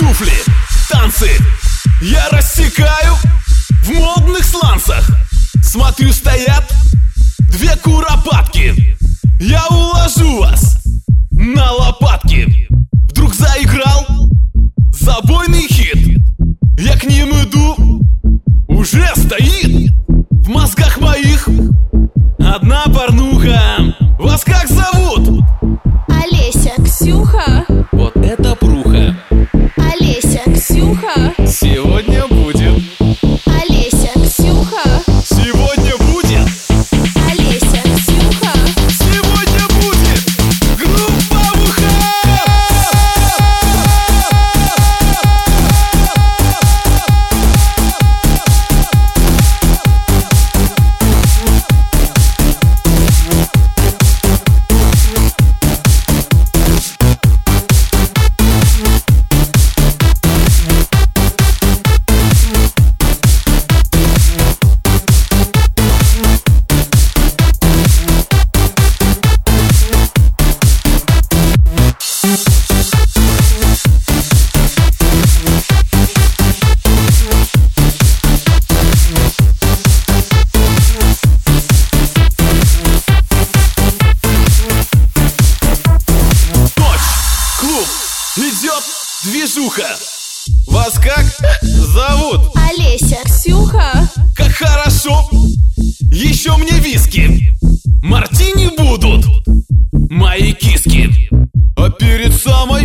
туфли, танцы я рассекаю в модных сланцах. Смотрю, стоят две куропатки. Я уложу вас на лопатки. Вдруг заиграл забойный хит. Я к ним иду, уже стоит в мозгах моих одна порнуха. Вас как зовут? Олеся, Ксюха. Вот это пруха. Олеся, Ксюха. Сегодня будет. Олеся, Ксюха. Сегодня будет. Олеся, Ксюха. Сегодня будет групповуха. Идет движуха. Вас как зовут? Олеся, Ксюха. Как хорошо. Еще мне виски. Мартини будут мои киски. А перед самой